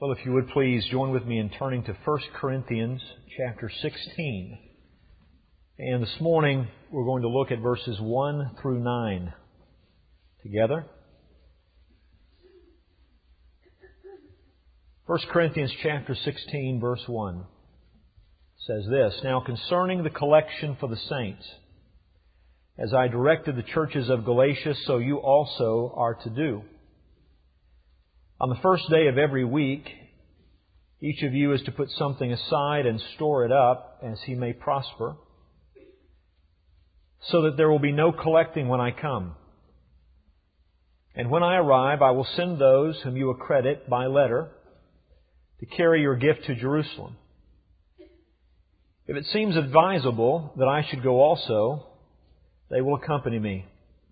Well, if you would please join with me in turning to 1 Corinthians chapter 16. And this morning we're going to look at verses 1 through 9 together. 1 Corinthians chapter 16 verse 1 says this, "Now concerning the collection for the saints, as I directed the churches of Galatia, so you also are to do. On the first day of every week, each of you is to put something aside and store it up as he may prosper, so that there will be no collecting when I come. And when I arrive, I will send those whom you accredit by letter to carry your gift to Jerusalem. If it seems advisable that I should go also, they will accompany me.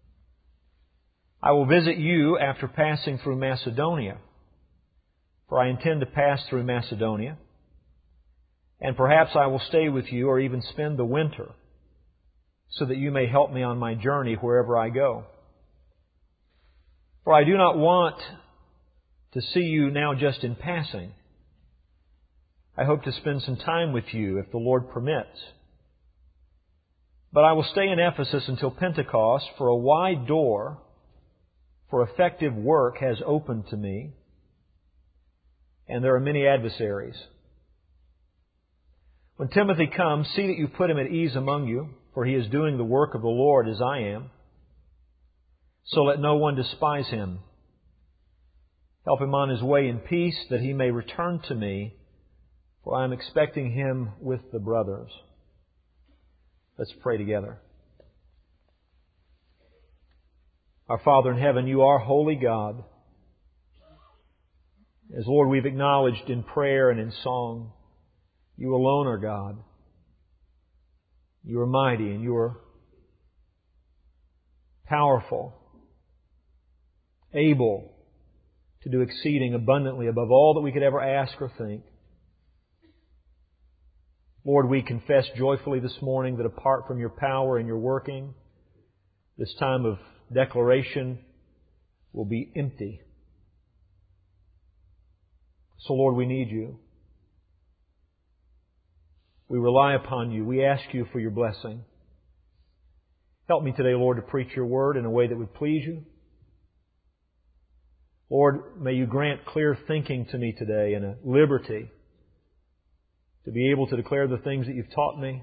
I will visit you after passing through Macedonia, for I intend to pass through Macedonia, and perhaps I will stay with you or even spend the winter, so that you may help me on my journey wherever I go. For I do not want to see you now just in passing. I hope to spend some time with you if the Lord permits. But I will stay in Ephesus until Pentecost, for a wide door for effective work has opened to me, and there are many adversaries. When Timothy comes, see that you put him at ease among you, for he is doing the work of the Lord as I am. So let no one despise him. Help him on his way in peace, that he may return to me, for I am expecting him with the brothers." Let's pray together. Our Father in heaven, you are holy God. As Lord, we've acknowledged in prayer and in song, you alone are God. You are mighty and you are powerful, able to do exceeding abundantly above all that we could ever ask or think. Lord, we confess joyfully this morning that apart from your power and your working, this time of declaration will be empty. So, Lord, we need you. We rely upon you. We ask you for your blessing. Help me today, Lord, to preach your word in a way that would please you. Lord, may you grant clear thinking to me today and a liberty to be able to declare the things that you've taught me.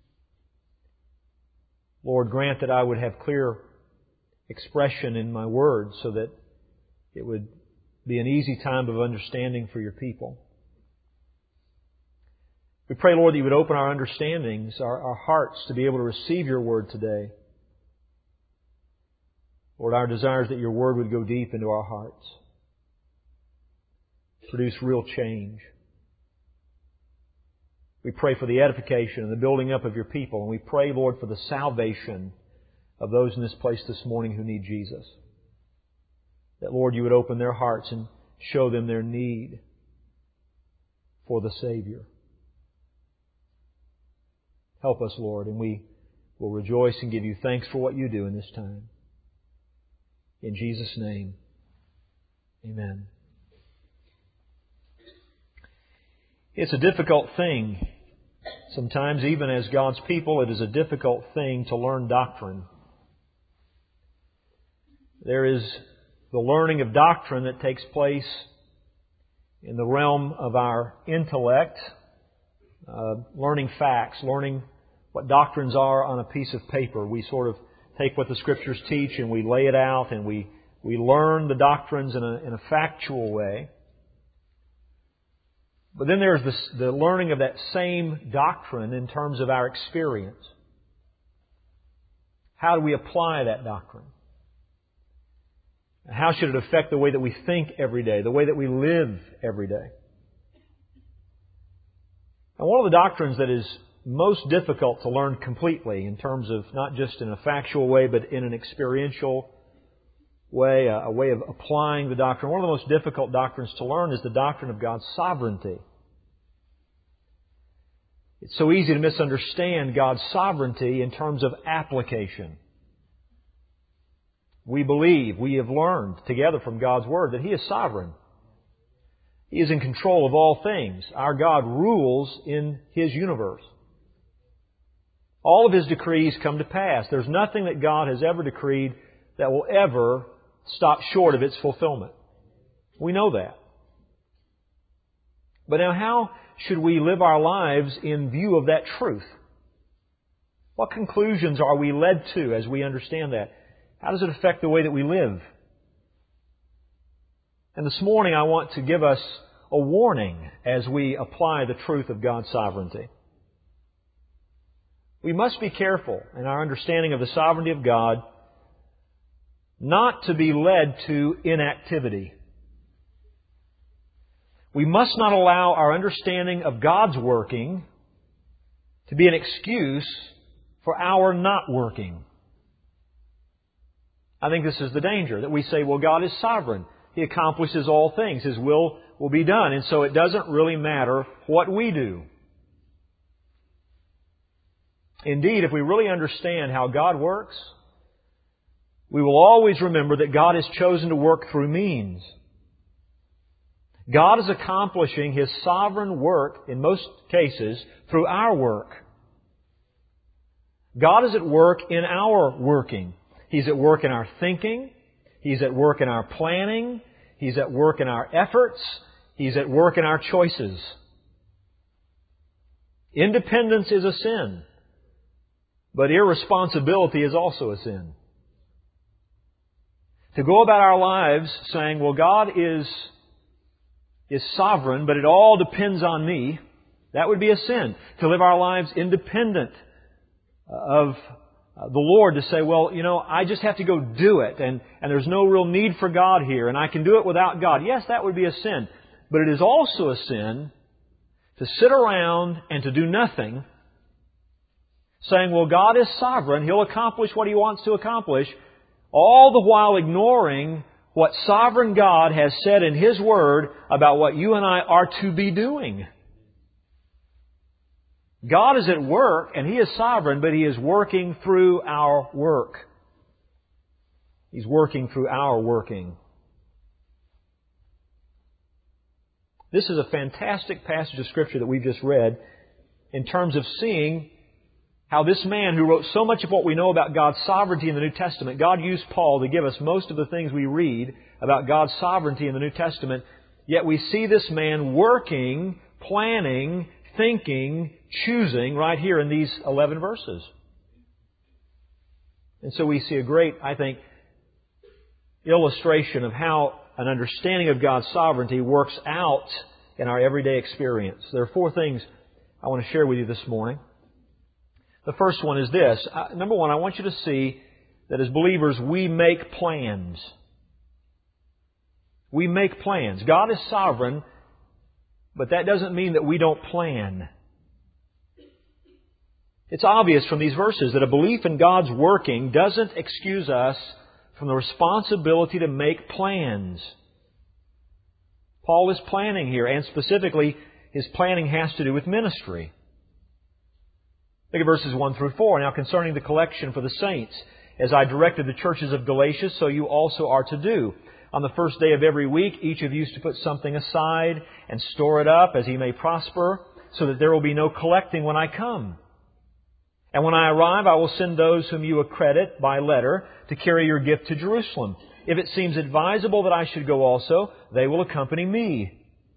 Lord, grant that I would have clear expression in my words so that it would be an easy time of understanding for your people. We pray, Lord, that you would open our understandings, our hearts, to be able to receive your word today. Lord, our desire is that your word would go deep into our hearts, produce real change. We pray for the edification and the building up of your people. And we pray, Lord, for the salvation of those in this place this morning who need Jesus. That, Lord, you would open their hearts and show them their need for the Savior. Help us, Lord, and we will rejoice and give you thanks for what you do in this time. In Jesus' name, amen. It's a difficult thing. Sometimes, even as God's people, it is a difficult thing to learn doctrine. There is the learning of doctrine that takes place in the realm of our intellect, learning facts, learning what doctrines are on a piece of paper. We sort of take what the Scriptures teach and we lay it out and we learn the doctrines in a factual way. But then there's the learning of that same doctrine in terms of our experience. How do we apply that doctrine? How should it affect the way that we think every day, the way that we live every day? And one of the doctrines that is most difficult to learn completely in terms of not just in a factual way, but in an experiential way, a way of applying the doctrine. One of the most difficult doctrines to learn is the doctrine of God's sovereignty. It's so easy to misunderstand God's sovereignty in terms of application. We believe, we have learned together from God's Word that He is sovereign. He is in control of all things. Our God rules in His universe. All of His decrees come to pass. There's nothing that God has ever decreed that will ever stop short of its fulfillment. We know that. But now how should we live our lives in view of that truth? What conclusions are we led to as we understand that? How does it affect the way that we live? And this morning I want to give us a warning as we apply the truth of God's sovereignty. We must be careful in our understanding of the sovereignty of God not to be led to inactivity. We must not allow our understanding of God's working to be an excuse for our not working. I think this is the danger, that we say, well, God is sovereign. He accomplishes all things. His will be done. And so it doesn't really matter what we do. Indeed, if we really understand how God works, we will always remember that God has chosen to work through means. God is accomplishing His sovereign work, in most cases, through our work. God is at work in our working. He's at work in our thinking. He's at work in our planning. He's at work in our efforts. He's at work in our choices. Independence is a sin, but irresponsibility is also a sin. To go about our lives saying, well, God is sovereign, but it all depends on me, that would be a sin. To live our lives independent of the Lord, to say, well, I just have to go do it, and there's no real need for God here, and I can do it without God. Yes, that would be a sin. But it is also a sin to sit around and to do nothing, saying, well, God is sovereign, He'll accomplish what He wants to accomplish, all the while ignoring what sovereign God has said in His Word about what you and I are to be doing. God is at work, and He is sovereign, but He is working through our work. He's working through our working. This is a fantastic passage of Scripture that we've just read in terms of seeing how this man who wrote so much of what we know about God's sovereignty in the New Testament, God used Paul to give us most of the things we read about God's sovereignty in the New Testament, yet we see this man working, planning, thinking, choosing right here in these 11 verses. And so we see a great, I think, illustration of how an understanding of God's sovereignty works out in our everyday experience. There are 4 things I want to share with you this morning. The first one is this. Number one, I want you to see that as believers, we make plans. We make plans. God is sovereign, but that doesn't mean that we don't plan. It's obvious from these verses that a belief in God's working doesn't excuse us from the responsibility to make plans. Paul is planning here, and specifically, his planning has to do with ministry. Look at verses 1 through 4. Now concerning the collection for the saints, as I directed the churches of Galatia, so you also are to do. On the first day of every week, each of you is to put something aside and store it up as he may prosper, so that there will be no collecting when I come. And when I arrive, I will send those whom you accredit by letter to carry your gift to Jerusalem. If it seems advisable that I should go also, they will accompany me.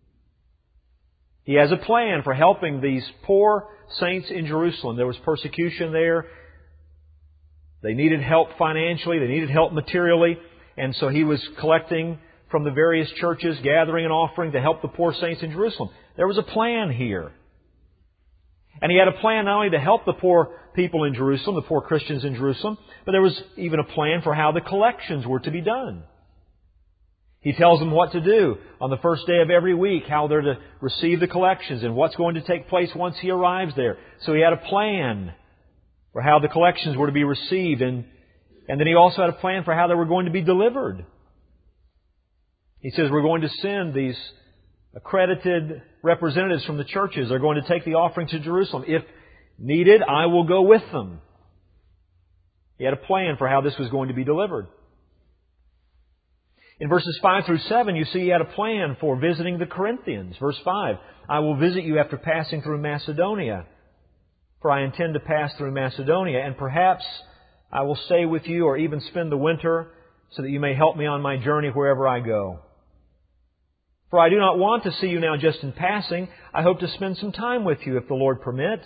He has a plan for helping these poor saints in Jerusalem. There was persecution there. They needed help financially. They needed help materially. And so he was collecting from the various churches, gathering an offering to help the poor saints in Jerusalem. There was a plan here. And he had a plan not only to help the poor people in Jerusalem, the poor Christians in Jerusalem, but there was even a plan for how the collections were to be done. He tells them what to do on the first day of every week, how they're to receive the collections and what's going to take place once he arrives there. So he had a plan for how the collections were to be received, and then he also had a plan for how they were going to be delivered. He says we're going to send these accredited representatives from the churches. They're going to take the offering to Jerusalem. If needed, I will go with them. He had a plan for how this was going to be delivered. In verses 5 through 7, you see he had a plan for visiting the Corinthians. Verse 5, I will visit you after passing through Macedonia, for I intend to pass through Macedonia, and perhaps I will stay with you or even spend the winter so that you may help me on my journey wherever I go. For I do not want to see you now just in passing. I hope to spend some time with you if the Lord permits.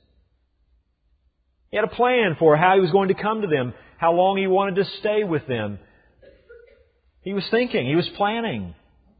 He had a plan for how he was going to come to them, how long he wanted to stay with them. He was thinking, he was planning.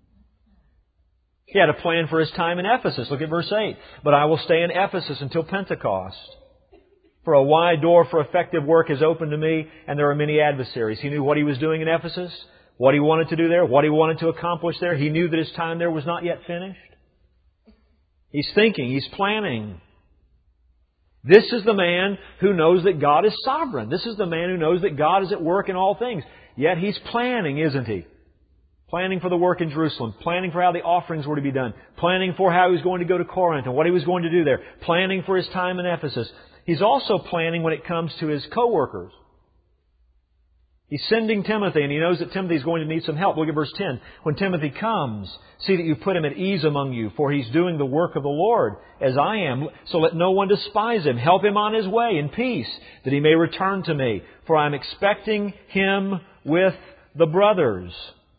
He had a plan for his time in Ephesus. Look at verse 8. But I will stay in Ephesus until Pentecost. For a wide door for effective work is open to me, and there are many adversaries. He knew what he was doing in Ephesus, what he wanted to do there, what he wanted to accomplish there. He knew that his time there was not yet finished. He's thinking, he's planning. This is the man who knows that God is sovereign. This is the man who knows that God is at work in all things. Yet he's planning, isn't he? Planning for the work in Jerusalem, planning for how the offerings were to be done, planning for how he was going to go to Corinth and what he was going to do there, planning for his time in Ephesus. He's also planning when it comes to his co-workers. He's sending Timothy, and he knows that Timothy is going to need some help. Look at verse 10. When Timothy comes, see that you put him at ease among you, for he's doing the work of the Lord, as I am. So let no one despise him. Help him on his way in peace, that he may return to me. For I'm expecting him with the brothers.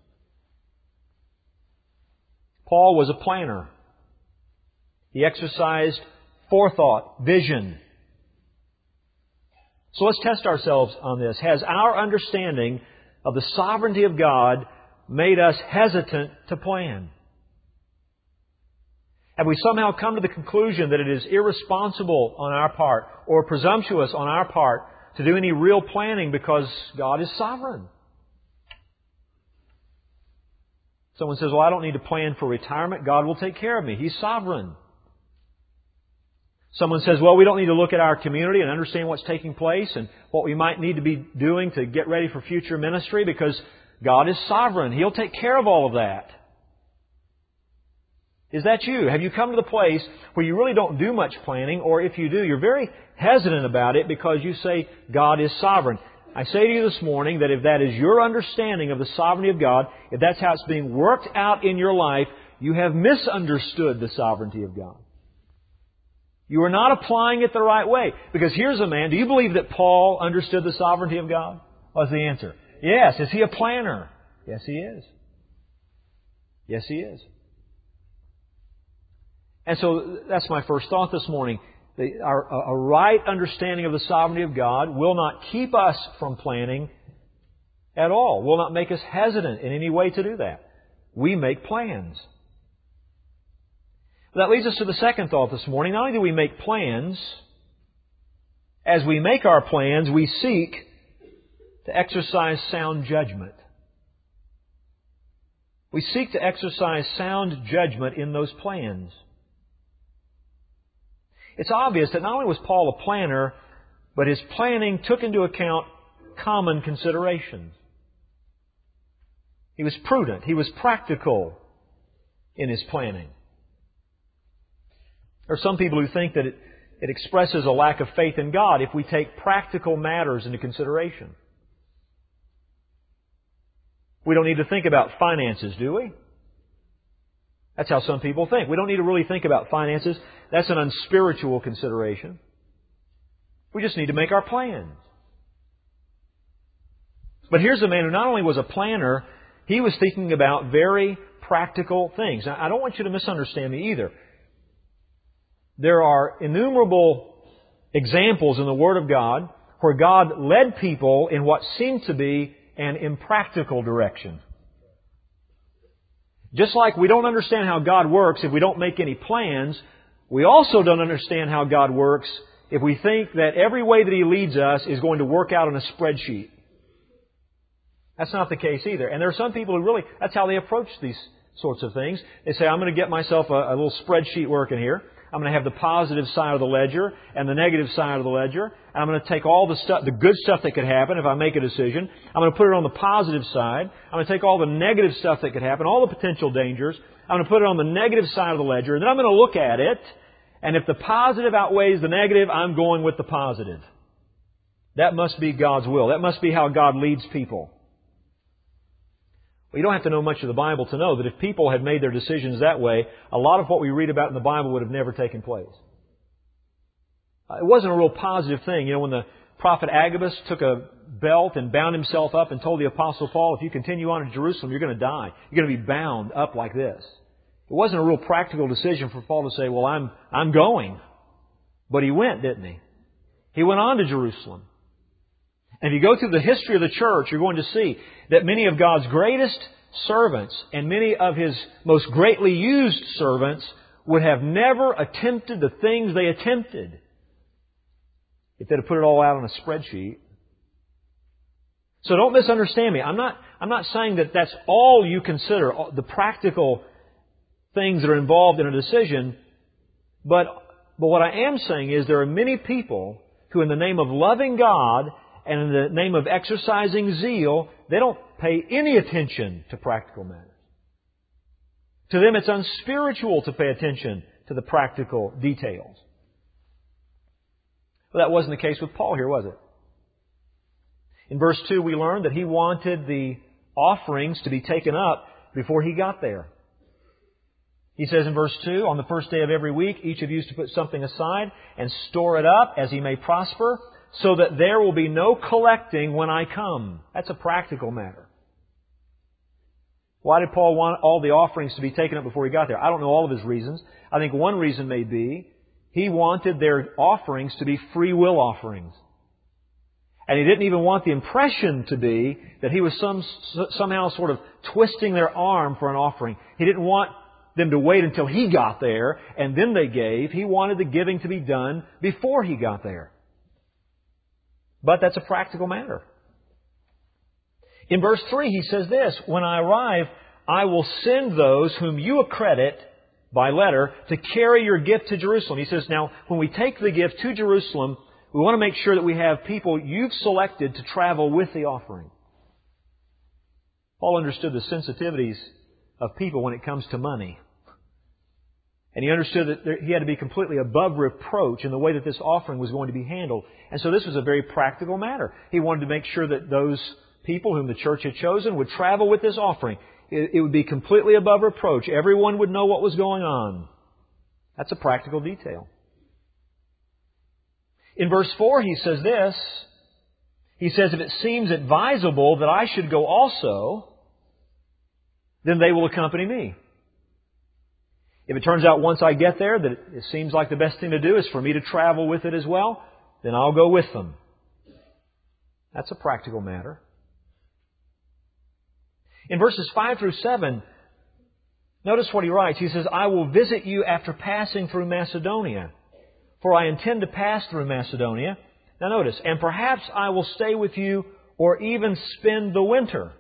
Paul was a planner. He exercised forethought, vision. So let's test ourselves on this. Has our understanding of the sovereignty of God made us hesitant to plan? Have we somehow come to the conclusion that it is irresponsible on our part or presumptuous on our part to do any real planning because God is sovereign? Someone says, well, I don't need to plan for retirement. God will take care of me. He's sovereign. Someone says, well, we don't need to look at our community and understand what's taking place and what we might need to be doing to get ready for future ministry because God is sovereign. He'll take care of all of that. Is that you? Have you come to the place where you really don't do much planning, or if you do, you're very hesitant about it because you say God is sovereign? I say to you this morning that if that is your understanding of the sovereignty of God, if that's how it's being worked out in your life, you have misunderstood the sovereignty of God. You are not applying it the right way. Because here's a man, do you believe that Paul understood the sovereignty of God? What's the answer? Yes. Is he a planner? Yes, he is. Yes, he is. And so that's my first thought this morning. A right understanding of the sovereignty of God will not keep us from planning at all. Will not make us hesitant in any way to do that. We make plans. That leads us to the second thought this morning. Not only do we make plans, as we make our plans, we seek to exercise sound judgment. We seek to exercise sound judgment in those plans. It's obvious that not only was Paul a planner, but his planning took into account common considerations. He was prudent. He was practical in his planning. There are some people who think that it expresses a lack of faith in God if we take practical matters into consideration. We don't need to think about finances, do we? That's how some people think. We don't need to really think about finances. That's an unspiritual consideration. We just need to make our plans. But here's a man who not only was a planner, he was thinking about very practical things. Now, I don't want you to misunderstand me either. There are innumerable examples in the Word of God where God led people in what seemed to be an impractical direction. Just like we don't understand how God works if we don't make any plans, we also don't understand how God works if we think that every way that He leads us is going to work out on a spreadsheet. That's not the case either. And there are some people who really, that's how they approach these sorts of things. They say, I'm going to get myself a little spreadsheet working here. I'm going to have the positive side of the ledger and the negative side of the ledger. And I'm going to take all the stuff, the good stuff that could happen if I make a decision. I'm going to put it on the positive side. I'm going to take all the negative stuff that could happen, all the potential dangers. I'm going to put it on the negative side of the ledger. And then I'm going to look at it. And if the positive outweighs the negative, I'm going with the positive. That must be God's will. That must be how God leads people. Well, you don't have to know much of the Bible to know that if people had made their decisions that way, a lot of what we read about in the Bible would have never taken place. It wasn't a real positive thing. You know, when the prophet Agabus took a belt and bound himself up and told the Apostle Paul, if you continue on to Jerusalem, you're going to die. You're going to be bound up like this. It wasn't a real practical decision for Paul to say, well, I'm going. But he went, didn't he? He went on to Jerusalem. And if you go through the history of the church, you're going to see that many of God's greatest servants and many of His most greatly used servants would have never attempted the things they attempted if they'd have put it all out on a spreadsheet. So don't misunderstand me. I'm not saying that that's all you consider, the practical things that are involved in a decision. But what I am saying is there are many people who, in the name of loving God and in the name of exercising zeal, they don't pay any attention to practical matters. To them, it's unspiritual to pay attention to the practical details. Well, that wasn't the case with Paul here, was it? In verse 2, we learned that he wanted the offerings to be taken up before he got there. He says in verse 2, on the first day of every week, each of you is to put something aside and store it up as he may prosper, so that there will be no collecting when I come. That's a practical matter. Why did Paul want all the offerings to be taken up before he got there? I don't know all of his reasons. I think one reason may be he wanted their offerings to be free will offerings. And he didn't even want the impression to be that he was somehow sort of twisting their arm for an offering. He didn't want them to wait until he got there and then they gave. He wanted the giving to be done before he got there. But that's a practical matter. In verse 3 he says this, when I arrive, I will send those whom you accredit by letter to carry your gift to Jerusalem. He says, now, when we take the gift to Jerusalem, we want to make sure that we have people you've selected to travel with the offering. Paul understood the sensitivities of people when it comes to money. And he understood that he had to be completely above reproach in the way that this offering was going to be handled. And so this was a very practical matter. He wanted to make sure that those people whom the church had chosen would travel with this offering. It would be completely above reproach. Everyone would know what was going on. That's a practical detail. In verse 4 he says this. He says, if it seems advisable that I should go also, then they will accompany me. If it turns out once I get there that it seems like the best thing to do is for me to travel with it as well, then I'll go with them. That's a practical matter. In verses 5 through 7, notice what he writes. He says, I will visit you after passing through Macedonia, for I intend to pass through Macedonia. Now notice, and perhaps I will stay with you or even spend the winter,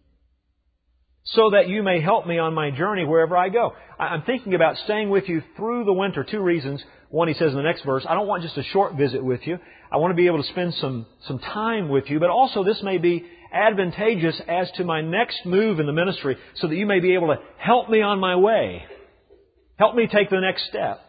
so that you may help me on my journey wherever I go. I'm thinking about staying with you through the winter. Two reasons. One, he says in the next verse, I don't want just a short visit with you. I want to be able to spend some time with you. But also this may be advantageous as to my next move in the ministry, so that you may be able to help me on my way. Help me take the next step.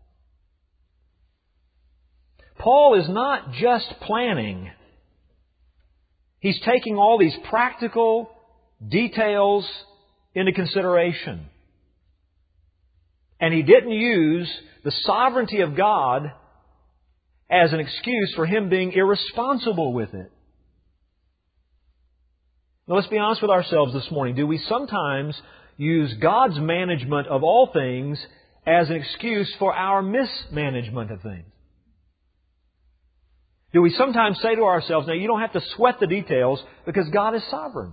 Paul is not just planning. He's taking all these practical details into consideration. And he didn't use the sovereignty of God as an excuse for him being irresponsible with it. Now let's be honest with ourselves this morning. Do we sometimes use God's management of all things as an excuse for our mismanagement of things? Do we sometimes say to ourselves, now you don't have to sweat the details because God is sovereign.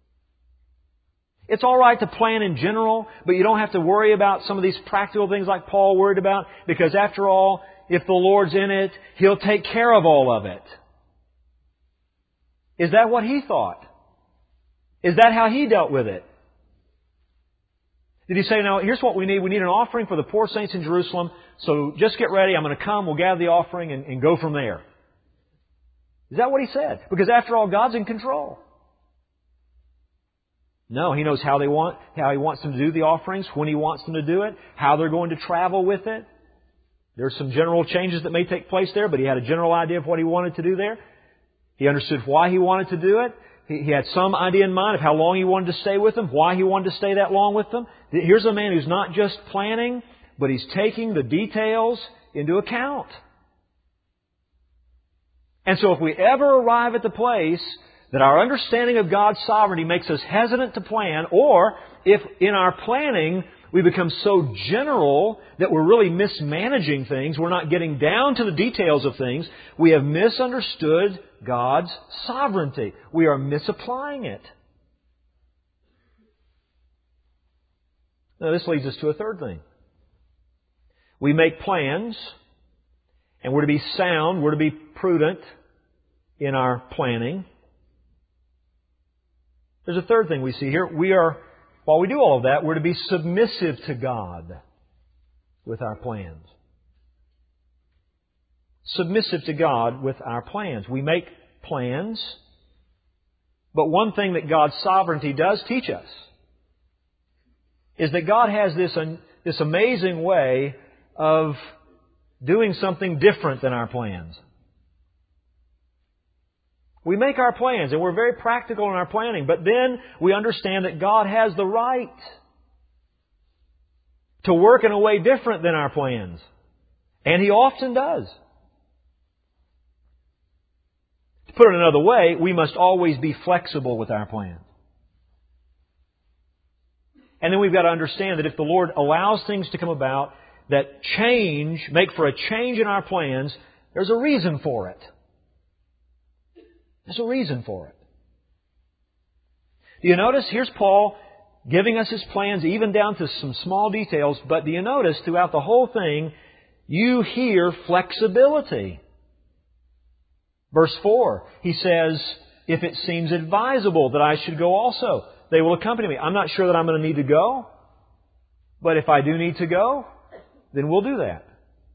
It's all right to plan in general, but you don't have to worry about some of these practical things like Paul worried about, because after all, if the Lord's in it, He'll take care of all of it. Is that what he thought? Is that how he dealt with it? Did he say, now, here's what we need. We need an offering for the poor saints in Jerusalem, so just get ready. I'm going to come. We'll gather the offering and go from there. Is that what he said? Because after all, God's in control. No, He knows how He wants them to do the offerings, when He wants them to do it, how they're going to travel with it. There's some general changes that may take place there, but He had a general idea of what He wanted to do there. He understood why He wanted to do it. He had some idea in mind of how long He wanted to stay with them, why He wanted to stay that long with them. Here's a man who's not just planning, but he's taking the details into account. And so if we ever arrive at the place that our understanding of God's sovereignty makes us hesitant to plan, or if in our planning we become so general that we're really mismanaging things, we're not getting down to the details of things, we have misunderstood God's sovereignty. We are misapplying it. Now this leads us to a third thing. We make plans, and we're to be sound, we're to be prudent in our planning. There's a third thing we see here. While we do all of that, we're to be submissive to God with our plans. Submissive to God with our plans. We make plans, but one thing that God's sovereignty does teach us is that God has this amazing way of doing something different than our plans. We make our plans, and we're very practical in our planning, but then we understand that God has the right to work in a way different than our plans. And He often does. To put it another way, we must always be flexible with our plans. And then we've got to understand that if the Lord allows things to come about that make for a change in our plans, there's a reason for it. There's a reason for it. Do you notice? Here's Paul giving us his plans even down to some small details, but do you notice throughout the whole thing, you hear flexibility. Verse 4, he says, if it seems advisable that I should go also, they will accompany me. I'm not sure that I'm going to need to go, but if I do need to go, then we'll do that.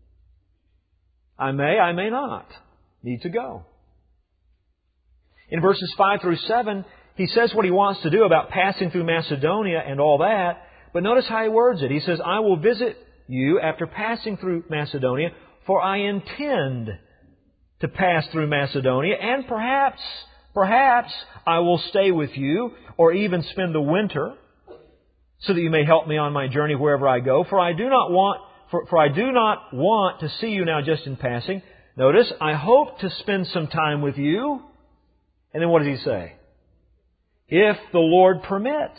I may not need to go. In verses 5 through 7, he says what he wants to do about passing through Macedonia and all that. But notice how he words it. He says, I will visit you after passing through Macedonia, for I intend to pass through Macedonia, and perhaps I will stay with you, or even spend the winter, so that you may help me on my journey wherever I go. For I do not want to see you now just in passing. Notice, I hope to spend some time with you. And then what does he say? If the Lord permits.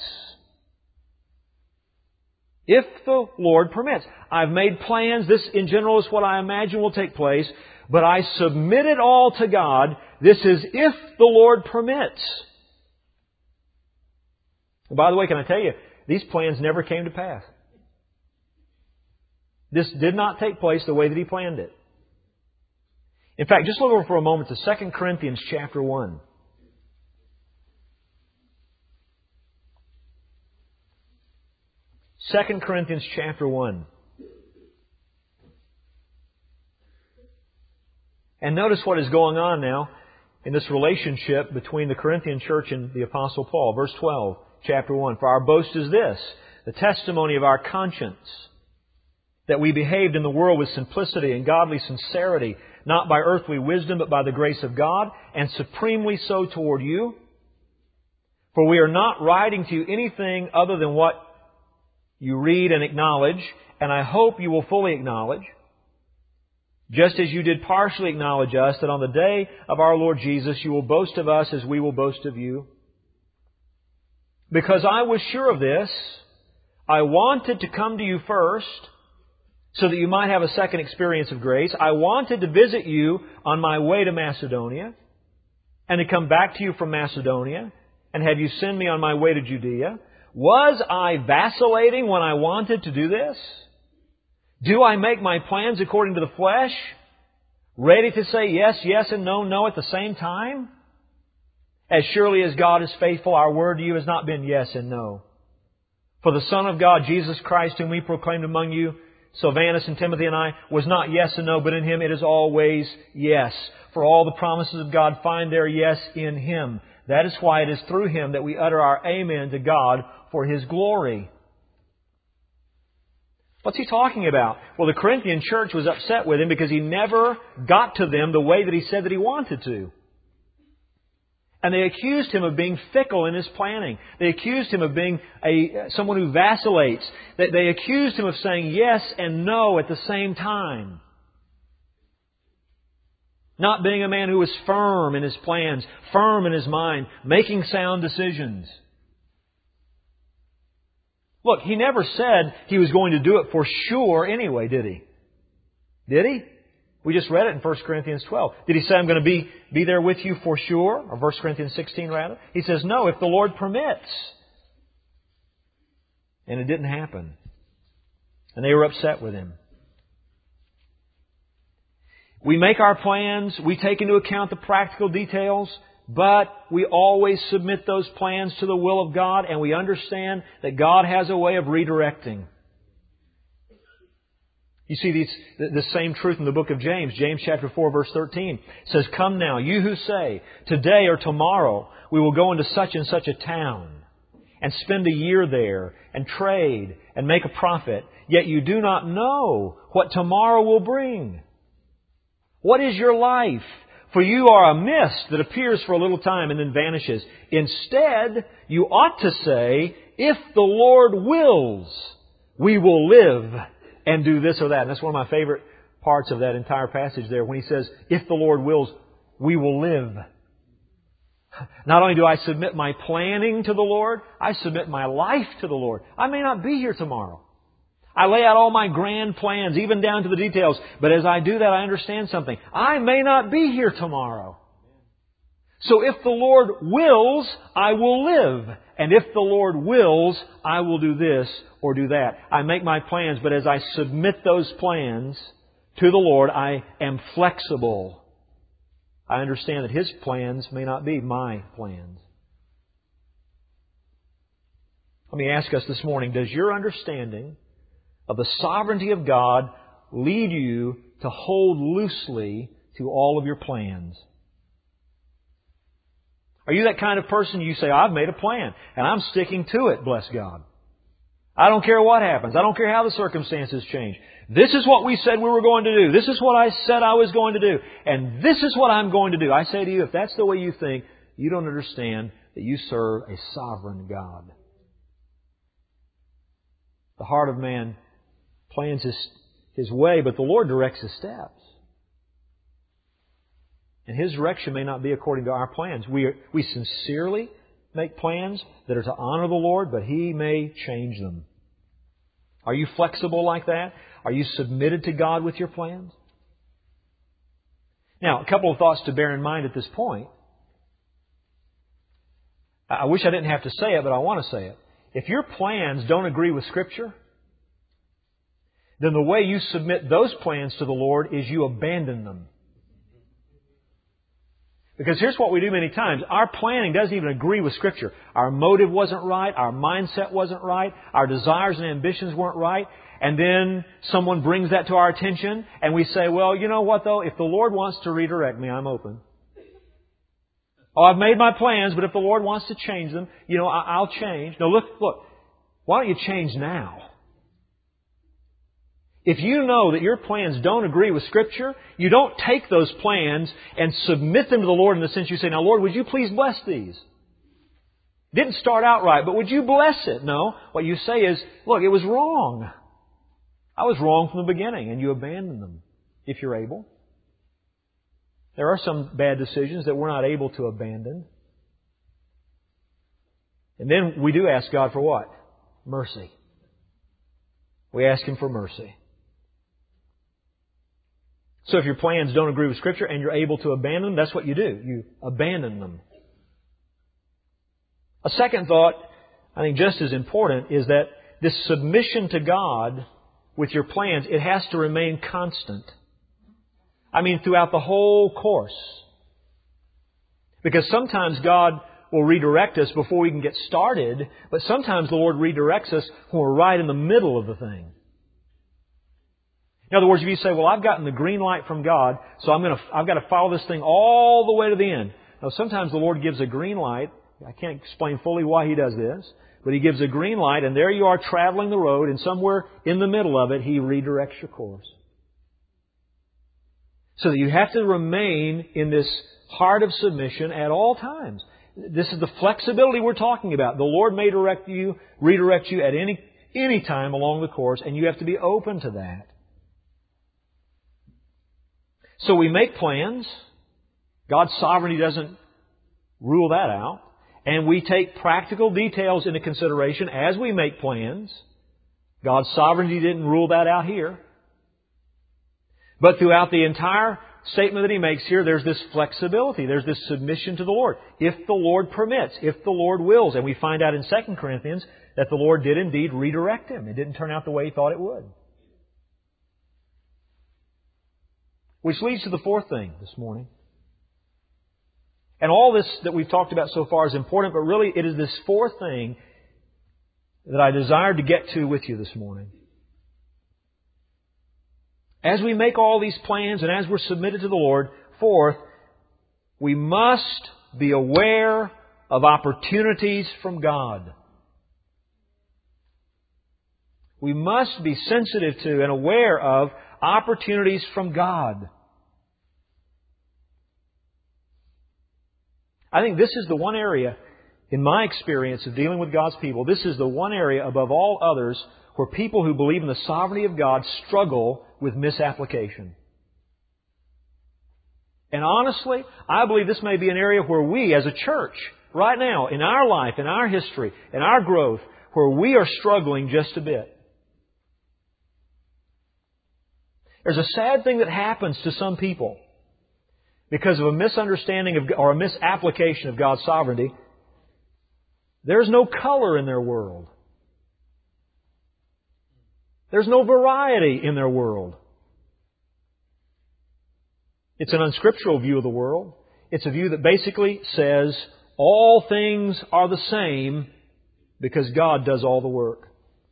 If the Lord permits. I've made plans. This, in general, is what I imagine will take place. But I submit it all to God. This is if the Lord permits. And by the way, can I tell you, these plans never came to pass. This did not take place the way that he planned it. In fact, just look over for a moment to 2 Corinthians chapter 1. 2 Corinthians chapter 1. And notice what is going on now in this relationship between the Corinthian church and the Apostle Paul. Verse 12, chapter 1. For our boast is this, the testimony of our conscience, that we behaved in the world with simplicity and godly sincerity, not by earthly wisdom, but by the grace of God, and supremely so toward you. For we are not writing to you anything other than what you read and acknowledge, and I hope you will fully acknowledge, just as you did partially acknowledge us, that on the day of our Lord Jesus you will boast of us as we will boast of you. Because I was sure of this, I wanted to come to you first, so that you might have a second experience of grace. I wanted to visit you on my way to Macedonia, and to come back to you from Macedonia, and have you send me on my way to Judea. Was I vacillating when I wanted to do this? Do I make my plans according to the flesh? Ready to say yes, yes, and no, no at the same time? As surely as God is faithful, our word to you has not been yes and no. For the Son of God, Jesus Christ, whom we proclaimed among you, Silvanus and Timothy and I, was not yes and no, but in Him it is always yes. For all the promises of God find their yes in Him. That is why it is through Him that we utter our amen to God for His glory. What's he talking about? Well, the Corinthian church was upset with him because he never got to them the way that he said that he wanted to. And they accused him of being fickle in his planning. They accused him of being someone who vacillates. They accused him of saying yes and no at the same time. Not being a man who was firm in his plans, firm in his mind, making sound decisions. Look, he never said he was going to do it for sure anyway, did he? Did he? We just read it in 1 Corinthians 12. Did he say, I'm going to be there with you for sure? Or 1 Corinthians 16 rather? He says, no, if the Lord permits. And it didn't happen. And they were upset with him. We make our plans, we take into account the practical details, but we always submit those plans to the will of God, and we understand that God has a way of redirecting. You see the same truth in the book of James. James chapter 4 verse 13 says, Come now, you who say, today or tomorrow we will go into such and such a town and spend a year there and trade and make a profit, yet you do not know what tomorrow will bring. What is your life? For you are a mist that appears for a little time and then vanishes. Instead, you ought to say, if the Lord wills, we will live and do this or that. And that's one of my favorite parts of that entire passage there when he says, if the Lord wills, we will live. Not only do I submit my planning to the Lord, I submit my life to the Lord. I may not be here tomorrow. I lay out all my grand plans, even down to the details. But as I do that, I understand something. I may not be here tomorrow. So if the Lord wills, I will live. And if the Lord wills, I will do this or do that. I make my plans, but as I submit those plans to the Lord, I am flexible. I understand that His plans may not be my plans. Let me ask us this morning, does your understanding of the sovereignty of God lead you to hold loosely to all of your plans? Are you that kind of person you say, I've made a plan and I'm sticking to it, bless God. I don't care what happens. I don't care how the circumstances change. This is what we said we were going to do. This is what I said I was going to do. And this is what I'm going to do. I say to you, if that's the way you think, you don't understand that you serve a sovereign God. The heart of man plans his way, but the Lord directs his steps. And His direction may not be according to our plans. We sincerely make plans that are to honor the Lord, but He may change them. Are you flexible like that? Are you submitted to God with your plans? Now, a couple of thoughts to bear in mind at this point. I wish I didn't have to say it, but I want to say it. If your plans don't agree with Scripture, then the way you submit those plans to the Lord is you abandon them. Because here's what we do many times. Our planning doesn't even agree with Scripture. Our motive wasn't right. Our mindset wasn't right. Our desires and ambitions weren't right. And then someone brings that to our attention and we say, well, you know what though? If the Lord wants to redirect me, I'm open. Oh, I've made my plans, but if the Lord wants to change them, I'll change. No, look. Why don't you change now? If you know that your plans don't agree with Scripture, you don't take those plans and submit them to the Lord in the sense you say, now Lord, would you please bless these? Didn't start out right, but would you bless it? No. What you say is, look, it was wrong. I was wrong from the beginning, and you abandon them, if you're able. There are some bad decisions that we're not able to abandon. And then we do ask God for what? Mercy. We ask Him for mercy. So if your plans don't agree with Scripture and you're able to abandon them, that's what you do. You abandon them. A second thought, I think just as important, is that this submission to God with your plans, it has to remain constant. I mean, throughout the whole course. Because sometimes God will redirect us before we can get started, but sometimes the Lord redirects us when we're right in the middle of the thing. In other words, if you say, well, I've gotten the green light from God, so I've got to follow this thing all the way to the end. Now, sometimes the Lord gives a green light. I can't explain fully why He does this, but He gives a green light, and there you are traveling the road, and somewhere in the middle of it, He redirects your course. So that you have to remain in this heart of submission at all times. This is the flexibility we're talking about. The Lord may redirect you at any time along the course, and you have to be open to that. So we make plans. God's sovereignty doesn't rule that out. And we take practical details into consideration as we make plans. God's sovereignty didn't rule that out here. But throughout the entire statement that He makes here, there's this flexibility. There's this submission to the Lord. If the Lord permits, if the Lord wills. And we find out in 2 Corinthians that the Lord did indeed redirect him. It didn't turn out the way He thought it would. Which leads to the fourth thing this morning. And all this that we've talked about so far is important, but really it is this fourth thing that I desired to get to with you this morning. As we make all these plans and as we're submitted to the Lord, fourth, we must be aware of opportunities from God. We must be sensitive to and aware of opportunities from God. I think this is the one area, in my experience of dealing with God's people, this is the one area above all others where people who believe in the sovereignty of God struggle with misapplication. And honestly, I believe this may be an area where we as a church, right now, in our life, in our history, in our growth, where we are struggling just a bit. There's a sad thing that happens to some people because of a misunderstanding of, or a misapplication of God's sovereignty. There's no color in their world. There's no variety in their world. It's an unscriptural view of the world. It's a view that basically says all things are the same because God does all the work.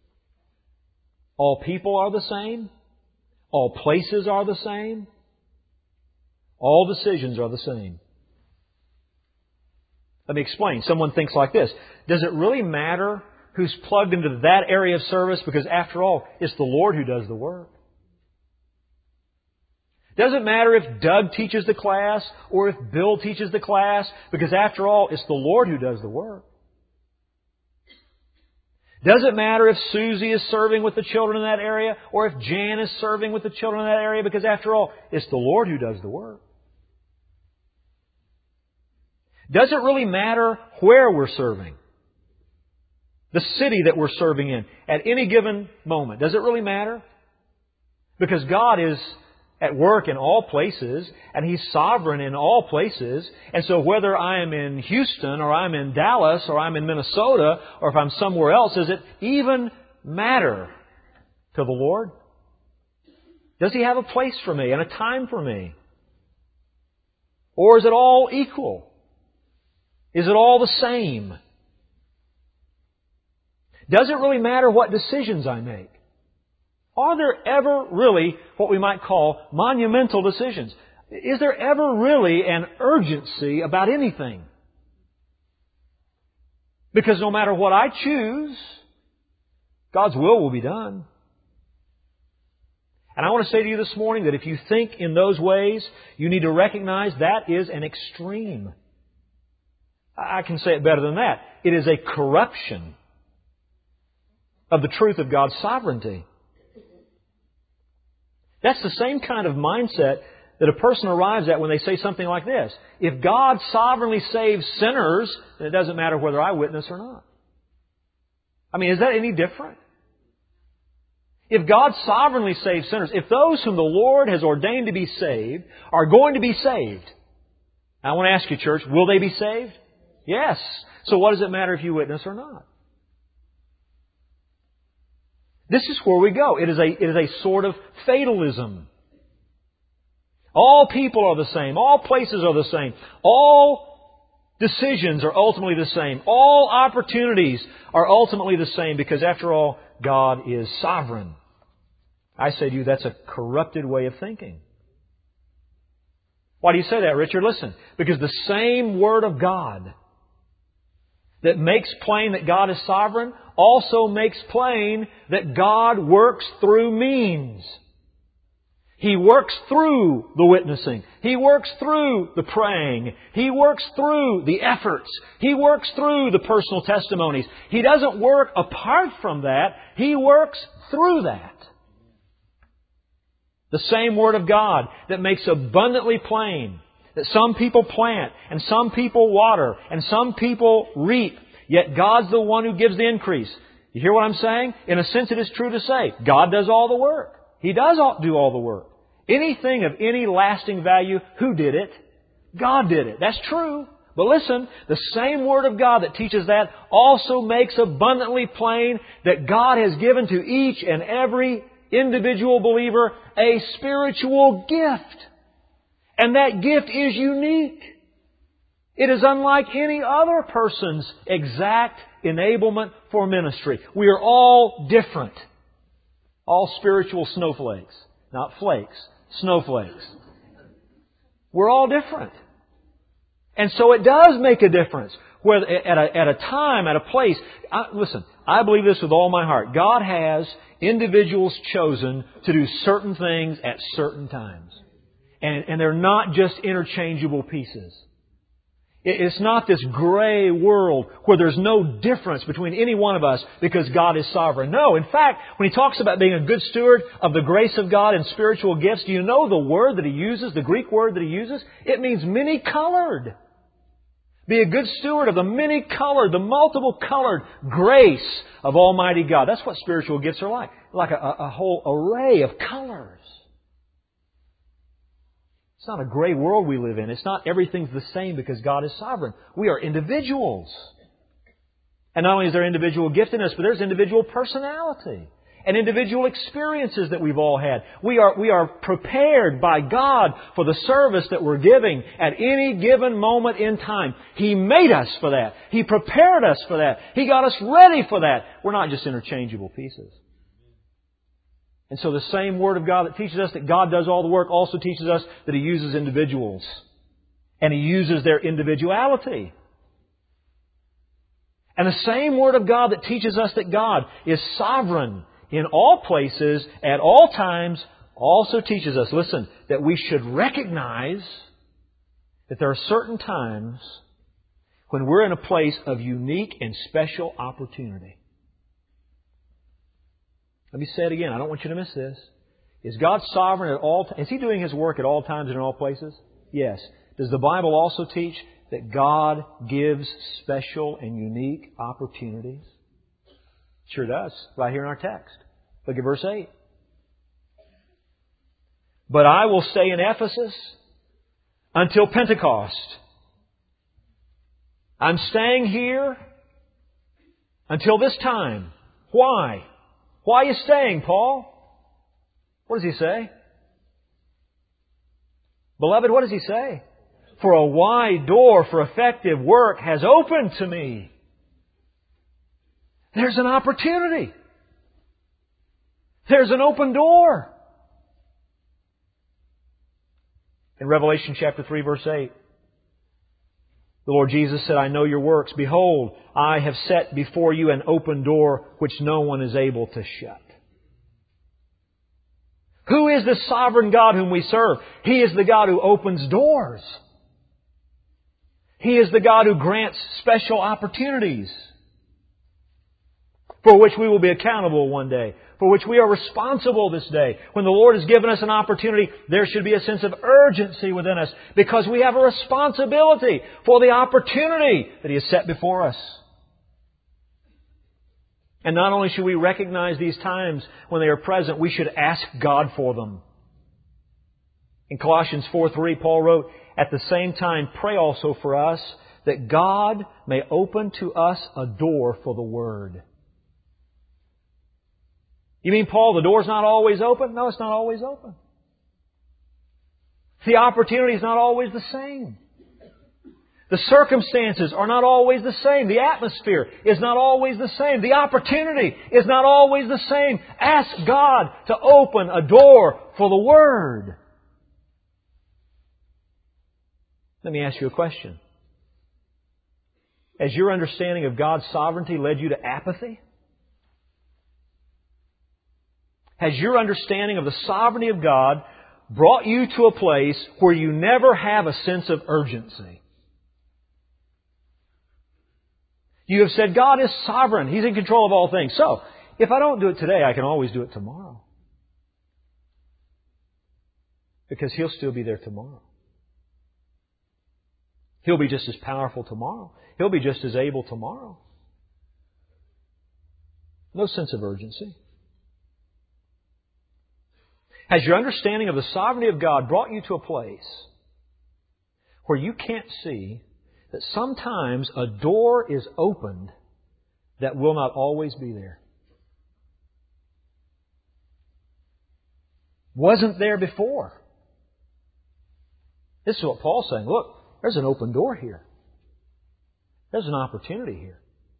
All people are the same. All places are the same. All decisions are the same. Let me explain. Someone thinks like this. Does it really matter who's plugged into that area of service? Because after all, it's the Lord who does the work. Does it matter if Doug teaches the class or if Bill teaches the class? Because after all, it's the Lord who does the work. Does it matter if Susie is serving with the children in that area or if Jan is serving with the children in that area? Because after all, it's the Lord who does the work. Does it really matter where we're serving? The city that we're serving in at any given moment. Does it really matter? Because God is at work in all places, and He's sovereign in all places. And so whether I am in Houston, or I'm in Dallas, or I'm in Minnesota, or if I'm somewhere else, does it even matter to the Lord? Does He have a place for me and a time for me? Or is it all equal? Is it all the same? Does it really matter what decisions I make? Are there ever really what we might call monumental decisions? Is there ever really an urgency about anything? Because no matter what I choose, God's will be done. And I want to say to you this morning that if you think in those ways, you need to recognize that is an extreme. I can say it better than that. It is a corruption of the truth of God's sovereignty. That's the same kind of mindset that a person arrives at when they say something like this. If God sovereignly saves sinners, then it doesn't matter whether I witness or not. I mean, is that any different? If God sovereignly saves sinners, if those whom the Lord has ordained to be saved are going to be saved, I want to ask you, church, will they be saved? Yes. So what does it matter if you witness or not? This is where we go. It is a sort of fatalism. All people are the same. All places are the same. All decisions are ultimately the same. All opportunities are ultimately the same because after all, God is sovereign. I say to you, that's a corrupted way of thinking. Why do you say that, Richard? Listen, because the same Word of God that makes plain that God is sovereign also makes plain that God works through means. He works through the witnessing. He works through the praying. He works through the efforts. He works through the personal testimonies. He doesn't work apart from that. He works through that. The same Word of God that makes abundantly plain that some people plant and some people water and some people reap, yet God's the one who gives the increase. You hear what I'm saying? In a sense, it is true to say God does all the work. He does do all the work. Anything of any lasting value, who did it? God did it. That's true. But listen, the same Word of God that teaches that also makes abundantly plain that God has given to each and every individual believer a spiritual gift. And that gift is unique. It is unlike any other person's exact enablement for ministry. We are all different. All spiritual snowflakes. Not flakes. Snowflakes. We're all different. And so it does make a difference. Whether at a time, at a place. Listen, I believe this with all my heart. God has individuals chosen to do certain things at certain times. And they're not just interchangeable pieces. It's not this gray world where there's no difference between any one of us because God is sovereign. No, in fact, when He talks about being a good steward of the grace of God and spiritual gifts, do you know the word that He uses, the Greek word that He uses? It means many-colored. Be a good steward of the many-colored, the multiple-colored grace of Almighty God. That's what spiritual gifts are like. Like a whole array of colors. It's not a gray world we live in. It's not everything's the same because God is sovereign. We are individuals. And not only is there individual giftedness, but there's individual personality and individual experiences that we've all had. We are prepared by God for the service that we're giving at any given moment in time. He made us for that. He prepared us for that. He got us ready for that. We're not just interchangeable pieces. And so the same Word of God that teaches us that God does all the work also teaches us that He uses individuals. And He uses their individuality. And the same Word of God that teaches us that God is sovereign in all places, at all times, also teaches us, listen, that we should recognize that there are certain times when we're in a place of unique and special opportunity. Let me say it again. I don't want you to miss this. Is God sovereign at all times? Is He doing His work at all times and in all places? Yes. Does the Bible also teach that God gives special and unique opportunities? Sure does. Right here in our text. Look at verse 8. But I will stay in Ephesus until Pentecost. I'm staying here until this time. Why? Why are you staying, Paul? What does he say? Beloved, what does he say? For a wide door for effective work has opened to me. There's an opportunity. There's an open door. In Revelation chapter 3, verse 8, the Lord Jesus said, I know your works. Behold, I have set before you an open door which no one is able to shut. Who is the sovereign God whom we serve? He is the God who opens doors. He is the God who grants special opportunities for which we will be accountable one day, for which we are responsible this day. When the Lord has given us an opportunity, there should be a sense of urgency within us because we have a responsibility for the opportunity that He has set before us. And not only should we recognize these times when they are present, we should ask God for them. In Colossians 4:3, Paul wrote, at the same time, pray also for us that God may open to us a door for the Word. You mean, Paul, the door's not always open? No, it's not always open. The opportunity is not always the same. The circumstances are not always the same. The atmosphere is not always the same. The opportunity is not always the same. Ask God to open a door for the Word. Let me ask you a question. Has your understanding of God's sovereignty led you to apathy? Has your understanding of the sovereignty of God brought you to a place where you never have a sense of urgency. You have said, God is sovereign. He's in control of all things. So, if I don't do it today, I can always do it tomorrow. Because He'll still be there tomorrow. He'll be just as powerful tomorrow. He'll be just as able tomorrow. No sense of urgency. Has your understanding of the sovereignty of God brought you to a place where you can't see that sometimes a door is opened that will not always be there? Wasn't there before. This is what Paul's saying. Look, there's an open door here. There's an opportunity here.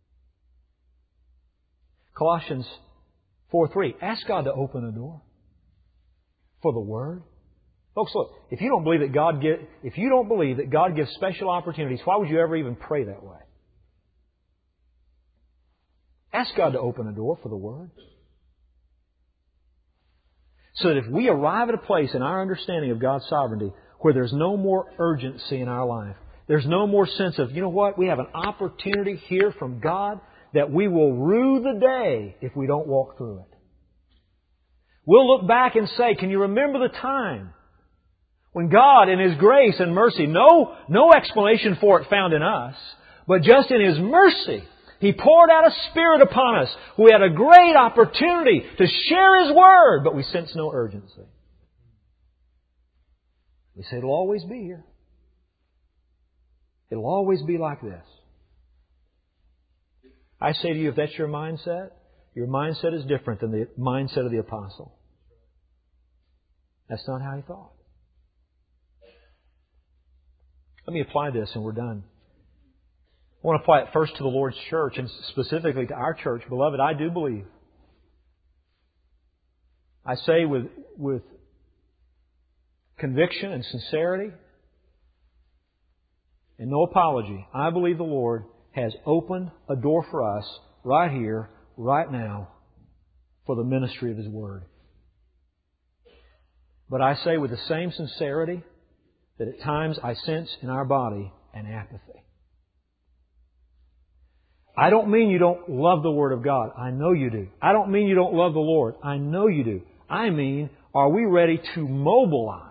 Colossians 4:3. Ask God to open a door for the Word. Folks, look, if you don't believe that God gives special opportunities, why would you ever even pray that way? Ask God to open a door for the Word. So that if we arrive at a place in our understanding of God's sovereignty where there's no more urgency in our life, there's no more sense of, you know what, we have an opportunity here from God that we will rue the day if we don't walk through it. We'll look back and say, can you remember the time when God in His grace and mercy, no explanation for it found in us, but just in His mercy, He poured out a Spirit upon us. We had a great opportunity to share His Word, but we sense no urgency. We say, it'll always be here. It'll always be like this. I say to you, if that's your mindset is different than the mindset of the apostle. That's not how he thought. Let me apply this and we're done. I want to apply it first to the Lord's church and specifically to our church. Beloved, I do believe. I say with conviction and sincerity and no apology, I believe the Lord has opened a door for us right here, right now, for the ministry of His Word. But I say with the same sincerity that at times I sense in our body an apathy. I don't mean you don't love the Word of God. I know you do. I don't mean you don't love the Lord. I know you do. I mean, are we ready to mobilize,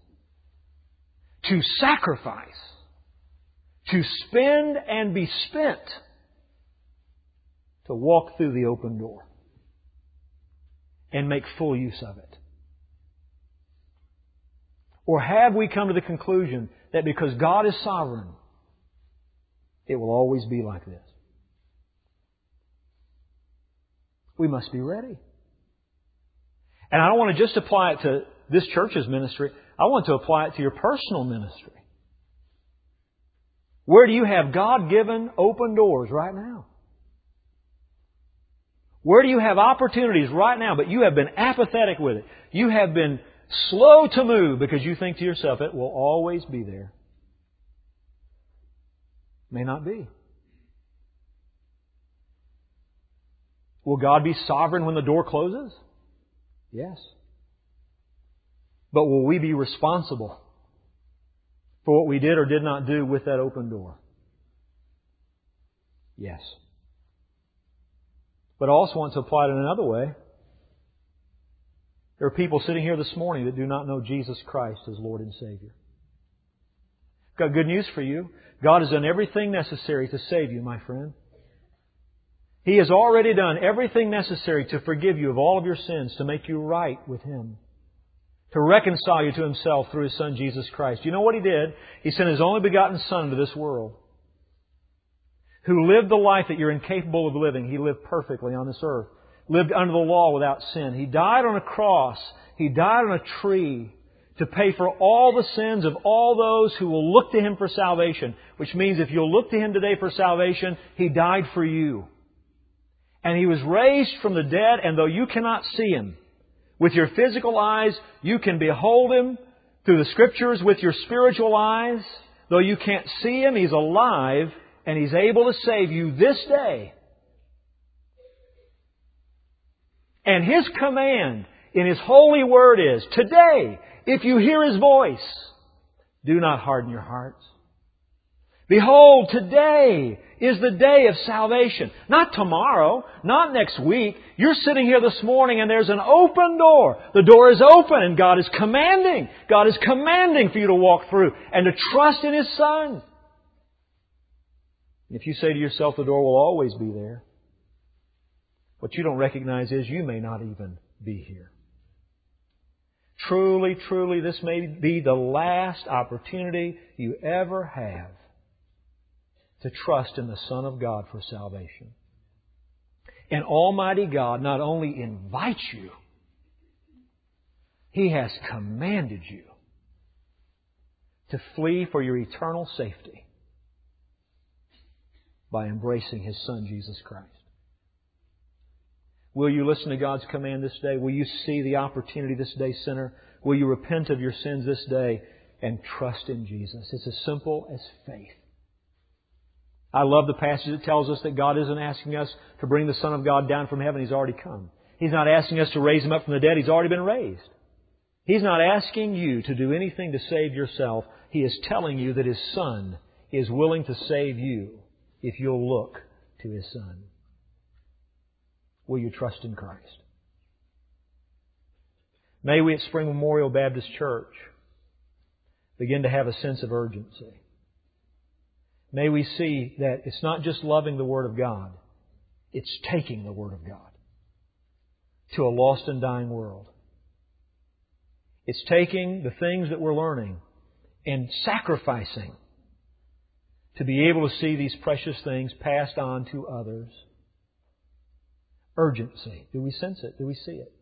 to sacrifice, to spend and be spent to walk through the open door and make full use of it? Or have we come to the conclusion that because God is sovereign, it will always be like this? We must be ready. And I don't want to just apply it to this church's ministry. I want to apply it to your personal ministry. Where do you have God-given open doors right now? Where do you have opportunities right now, but you have been apathetic with it? You have been slow to move because you think to yourself, it will always be there. May not be. Will God be sovereign when the door closes? Yes. But will we be responsible for what we did or did not do with that open door? Yes. But I also want to apply it in another way. There are people sitting here this morning that do not know Jesus Christ as Lord and Savior. I've got good news for you. God has done everything necessary to save you, my friend. He has already done everything necessary to forgive you of all of your sins, to make you right with Him, to reconcile you to Himself through His Son, Jesus Christ. You know what He did? He sent His only begotten Son into this world, who lived the life that you're incapable of living. He lived perfectly on this earth, lived under the law without sin. He died on a cross. He died on a tree to pay for all the sins of all those who will look to Him for salvation, which means if you'll look to Him today for salvation, He died for you. And He was raised from the dead, and though you cannot see Him with your physical eyes, you can behold Him through the Scriptures with your spiritual eyes. Though you can't see Him, He's alive, and He's able to save you this day. And His command in His holy word is, today, if you hear His voice, do not harden your hearts. Behold, today is the day of salvation. Not tomorrow, not next week. You're sitting here this morning and there's an open door. The door is open and God is commanding. God is commanding for you to walk through and to trust in His Son. If you say to yourself, the door will always be there, what you don't recognize is you may not even be here. Truly, truly, this may be the last opportunity you ever have to trust in the Son of God for salvation. And Almighty God not only invites you, He has commanded you to flee for your eternal safety by embracing His Son, Jesus Christ. Will you listen to God's command this day? Will you see the opportunity this day, sinner? Will you repent of your sins this day and trust in Jesus? It's as simple as faith. I love the passage that tells us that God isn't asking us to bring the Son of God down from heaven. He's already come. He's not asking us to raise Him up from the dead. He's already been raised. He's not asking you to do anything to save yourself. He is telling you that His Son is willing to save you if you'll look to His Son. Will you trust in Christ? May we at Spring Memorial Baptist Church begin to have a sense of urgency. May we see that it's not just loving the Word of God, it's taking the Word of God to a lost and dying world. It's taking the things that we're learning and sacrificing to be able to see these precious things passed on to others. Urgency. Do we sense it? Do we see it?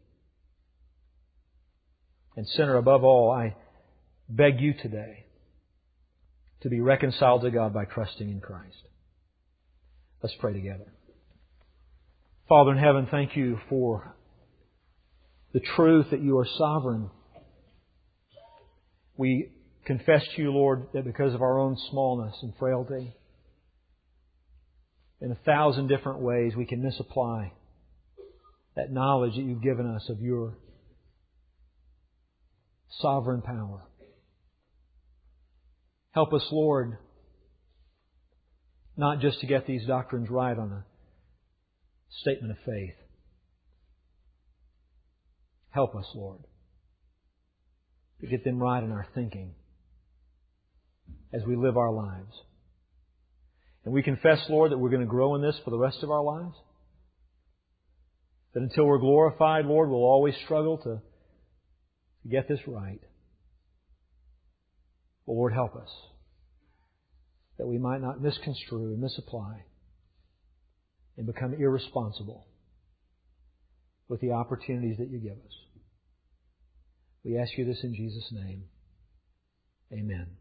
And sinner, above all, I beg you today to be reconciled to God by trusting in Christ. Let's pray together. Father in heaven, thank You for the truth that You are sovereign. We confess to You, Lord, that because of our own smallness and frailty, in 1,000 different ways we can misapply that knowledge that You've given us of Your sovereign power. Help us, Lord, not just to get these doctrines right on a statement of faith. Help us, Lord, to get them right in our thinking as we live our lives. And we confess, Lord, that we're going to grow in this for the rest of our lives. That until we're glorified, Lord, we'll always struggle to get this right. Well, Lord, help us that we might not misconstrue and misapply and become irresponsible with the opportunities that You give us. We ask You this in Jesus' name. Amen.